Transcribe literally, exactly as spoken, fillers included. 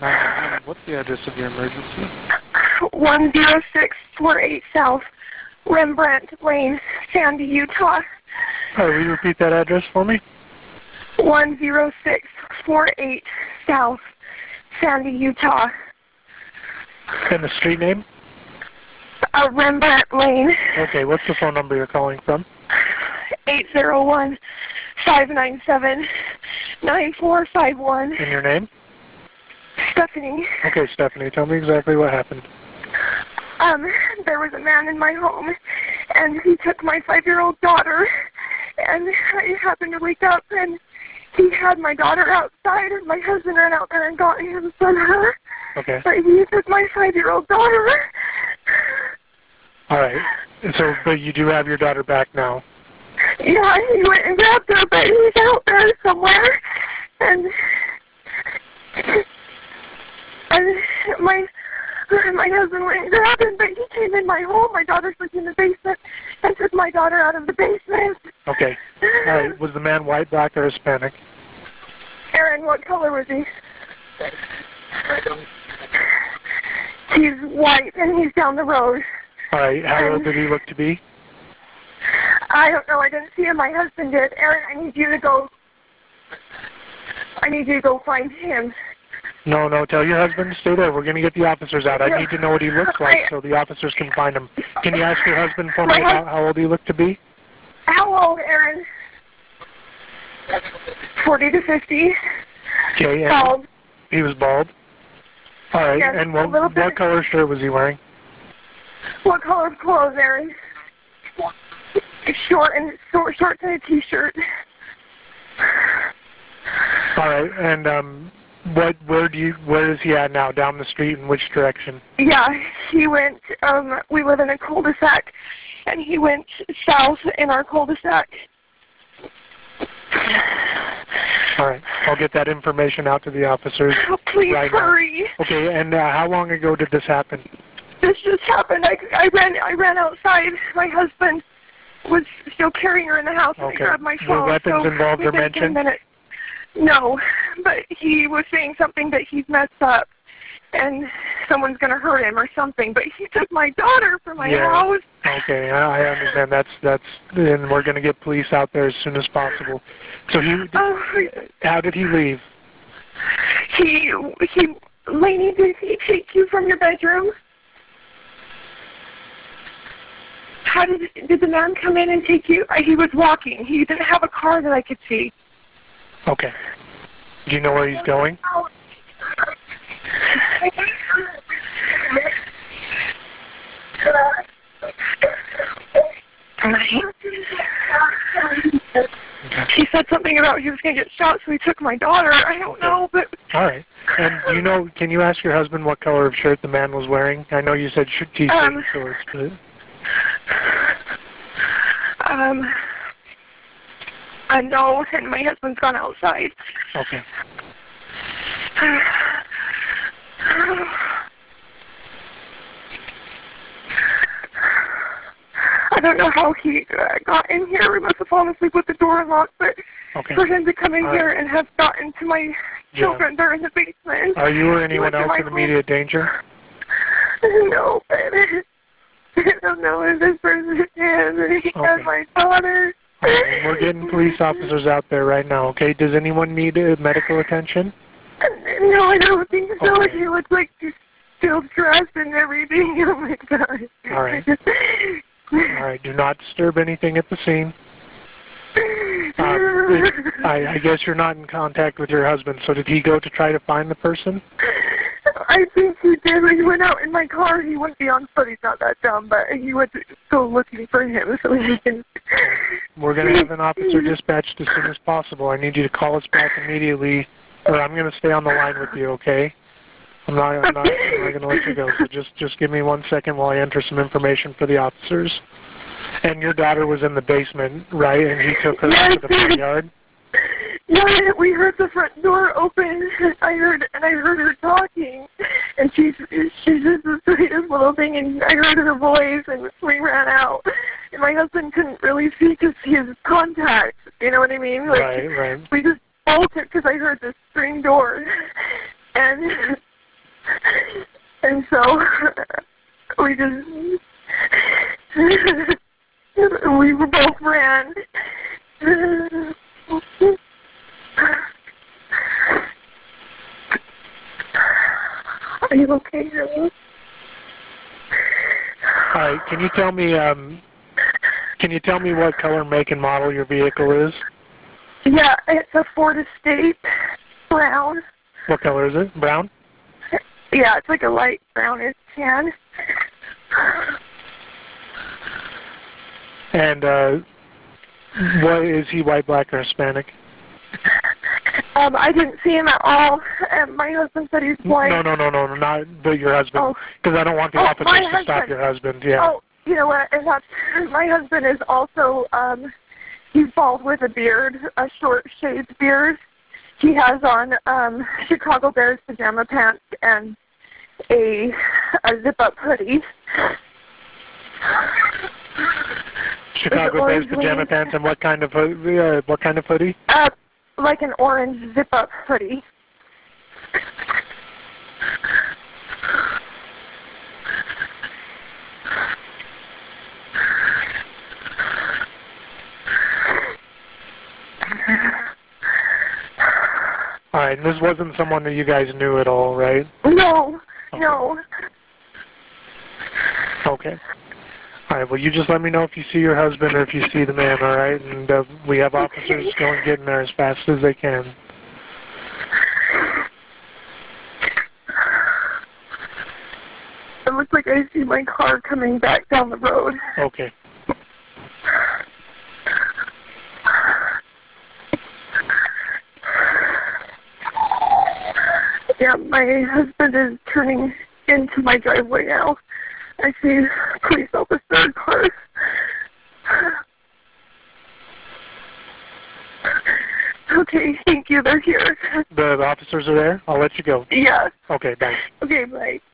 nine one one. What's the address of your emergency? one zero six four eight South Rembrandt Lane, Sandy, Utah. All right, will you repeat that address for me? one zero six four eight South Sandy, Utah. And the street name? Uh, Rembrandt Lane. Okay, what's the phone number you're calling from? eight zero one, five nine seven, nine four five one. And your name? Stephanie. Okay, Stephanie, tell me exactly what happened. Um, there was a man in my home, and he took my five-year-old daughter, and I happened to wake up, and he had my daughter outside, and my husband ran out there and got him from her. Okay. But he took my five-year-old daughter. All right. So, but you do have your daughter back now. Yeah, he went and grabbed her, but he's out there somewhere, and and my my husband went and grabbed him, but he came in my home. My daughter's was in the basement, and took my daughter out of the basement. Okay. All right. Was the man white, black, or Hispanic? Aaron, what color was he? He's white, and he's down the road. All right. How And old did he look to be? I don't know. I didn't see him. My husband did. Aaron, I need you to go. I need you to go find him. No, no. Tell your husband to stay there. We're going to get the officers out. I Yeah. need to know what he looks like I- so the officers can find him. Can you ask your husband for My me hus- how, how old he looked to be? How old, Aaron? forty to fifty. Okay. And Bald. he was bald. All right. Yes, and a what, little bit. what color shirt was he wearing? What color of clothes, Aaron? Short and short, shorts and a t-shirt. All right. And um, what? Where do you? Where is he at now? Down the street? In which direction? Yeah, he went. Um, we live in a cul-de-sac, and he went south in our cul-de-sac. All right. I'll get that information out to the officers. Oh, please right now. hurry. Okay. And uh, how long ago did this happen? This just happened. I, I ran. I ran outside. My husband was still carrying her in the house, and Okay. I grabbed my Were phone. weapons so involved or within ten mentioned? minutes- No, but he was saying something that he's messed up, and someone's going to hurt him or something. But he took my daughter from my Yeah. house. Okay, I I understand. That's that's, and we're going to get police out there as soon as possible. So he, Oh, how did he leave? he he. Lainey, did he take you from your bedroom? How did did the man come in and take you? Uh, He was walking. He didn't have a car that I could see. Okay. Do you know where he's going? He said something about he was going to get shot, so he took my daughter. I don't know, but All right. And do you know? Can you ask your husband what color of shirt the man was wearing? I know you said sh- t-shirt Um, and shorts, but um, I know, and my husband's gone outside. okay. I don't know how he uh, got in here. We must have fallen asleep with the door unlocked, but Okay. for him to come in All here right. and have gotten to my children, they're in the basement. Are you or anyone He went to else my in home. immediate danger? No, but I don't know if this person can. He Okay. has my daughter. All right, we're getting police officers out there right now. Okay. Does anyone need uh, medical attention? No, I don't think so. Okay. He looks like he's still dressed and everything. Oh my God. All right. All right. Do not disturb anything at the scene. Um, it, I, I guess you're not in contact with your husband. So did he go to try to find the person? I think he did. When he went out in my car, he wouldn't be on foot. He's not that dumb, but he went to go looking for him so he can. We're going to have an officer dispatched as soon as possible. I need you to call us back immediately, or I'm going to stay on the line with you, okay? I'm not, I'm not, I'm not going to let you go. So just, just give me one second while I enter some information for the officers. And your daughter was in the basement, right? And he took her Yes. to the front yard? Yeah, we heard the front door open. I heard, and I heard her talking, and she's she's just the sweetest little thing. And I heard her voice, and we ran out. And my husband couldn't really see because he has contacts. You know what I mean? Like, Right, right. we just bolted because I heard the screen door, and And so we just, we were both ran. Are you okay, honey? All right. Can you tell me? Um, can you tell me what color, make, and model your vehicle is? Yeah, it's a Ford Escape, brown. What color is it? Brown. Yeah, it's like a light brownish tan. And uh, what is he? White, black, or Hispanic? Um, I didn't see him at all. And my husband said he's white. No, no, no, no, no, not but your husband. Because I don't want the Oh, officers my to husband. stop your husband. Yeah. Oh, you know what? And that's, my husband is also, um, he's bald with a beard, a short shaved beard. He has on um, Chicago Bears pajama pants and a, a zip-up hoodie. Chicago Bears pajama pants and what kind of hoodie? Uh, what kind of hoodie? Uh, like an orange zip-up hoodie. All right, and this wasn't someone that you guys knew at all, right? No, okay. no. Okay. All right, well, you just let me know if you see your husband or if you see the man, all right? And uh, we have officers Okay. going getting there as fast as they can. It looks like I see my car coming back down the road. Okay. Yeah, my husband is turning into my driveway now. I see police officer cars. Okay, thank you. They're here. The officers are there? I'll let you go. Yeah. Okay, bye. Okay, bye.